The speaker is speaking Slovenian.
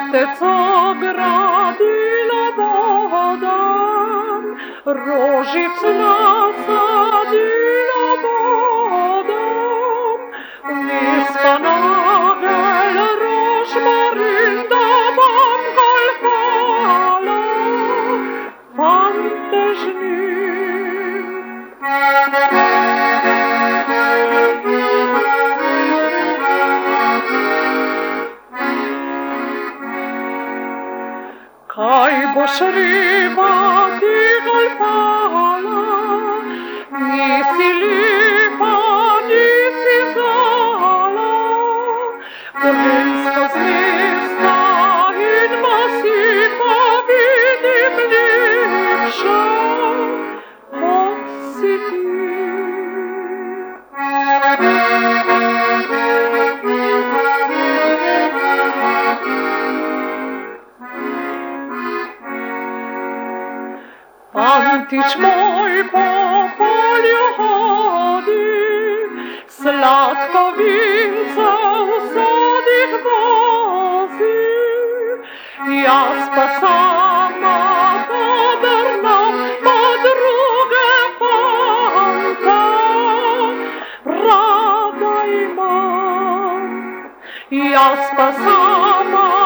Mateca gradila vodam, rožic nasadila vodam, nispa nagel rožmarin da vam golfala, fantežnim. Kaj boš riba ti golfala, nisi lepa, nisi zala, prvenska zvezda in masipa vidim lepša, kot si ti. Fantič moj po polju hodi, sladko vinca v sadih vozi, jaz pa sama podrnam pod druge fanta, rada imam, jaz pa sama